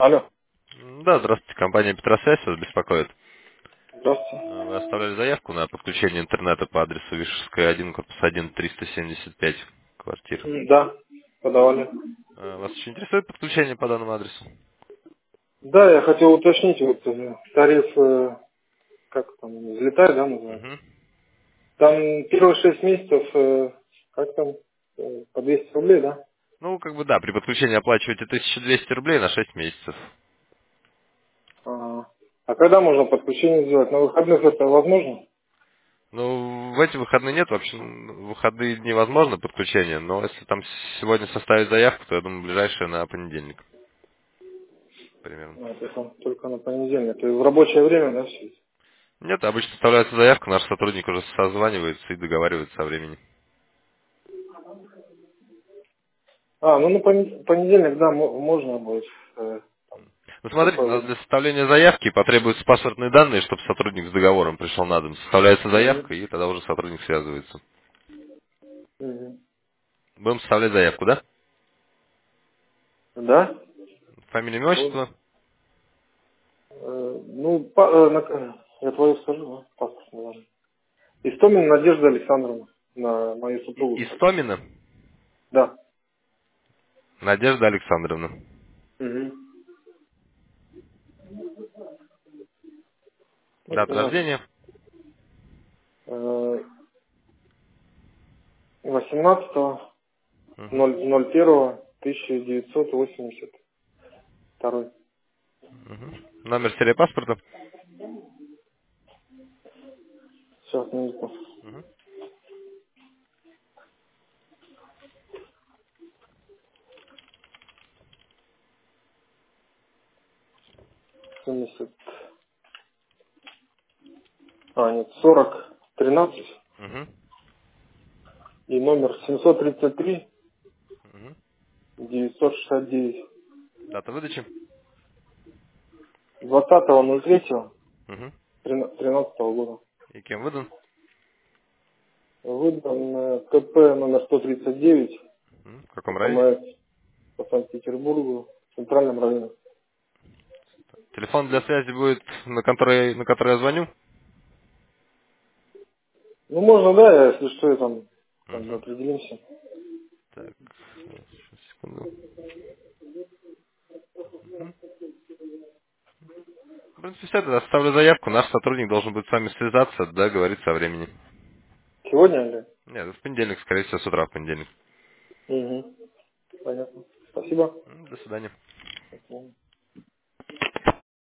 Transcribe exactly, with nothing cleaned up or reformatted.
Алло. М, Да, здравствуйте, компания Петросвязь вас беспокоит. Здравствуйте. Э, Вы оставляли заявку на подключение интернета по адресу Вишерская один, корпус один, триста семьдесят пять, квартира. М, Да, подавали. Э, Вас еще интересует подключение по данному адресу? Да, я хотел уточнить, вот э, тариф, э, как там, взлетай, да, называется? Мгм. Там первые шесть месяцев, э, как там, э, по двести рублей, да? Ну, как бы да, при подключении оплачиваете тысячу двести рублей на шесть месяцев. Ага. А когда можно подключение сделать? На выходных это возможно? Ну, в эти выходные нет, вообще м, в выходные дни возможно подключение, но если там сегодня составить заявку, то я думаю, ближайшее на понедельник примерно. Ну, это там только на понедельник. Это в рабочее время, да, все? Нет, обычно составляется заявка, наш сотрудник уже созванивается и договаривается о времени. А, ну на пон- понедельник, да, мо- можно будет. Э, Ну, в смотрите, у какое нас время? для составления заявки потребуются паспортные данные, чтобы сотрудник с договором пришел на дом. Составляется Мгм. заявка, и тогда уже сотрудник связывается. Мгм. Будем составлять заявку, да? Да? Фамилия, имя, Вот. отчество. Э, ну, па- э, на- я твою скажу, да? Паспорт, наверное. Истомин Надежда Александровна, на мою И- супругу, кстати. Истомина Да. Надежда Александровна. Угу. Это Дата не важно. рождения. Э, восемнадцатого Мгм. ноль первого тысяча девятьсот восемьдесят второй. Мгм. Номер серии паспорта. Сейчас, минутку. Мгм. семьдесят. А, нет, сорок тринадцать. Мгм. И номер семьсот тридцать три Мгм. девятьсот шестьдесят девять. Дата выдачи. двадцатого ноль третьего Мгм. тринадцатого года. И кем выдан? Выдан э, КП номер сто тридцать девять Мгм. В каком районе? КМС по Санкт-Петербургу, в центральном районе. Телефон для связи будет, на который, на который я звоню. Ну, можно, да, я, если что, я там как бы Мгм. определимся. Так, сейчас, секунду. Мгм. В принципе, все, тогда оставлю заявку. Наш сотрудник должен будет с вами связаться, договориться о времени. Сегодня или? Нет, в понедельник, скорее всего, с утра в понедельник. Угу. Понятно. Спасибо. М, До свидания. До свидания.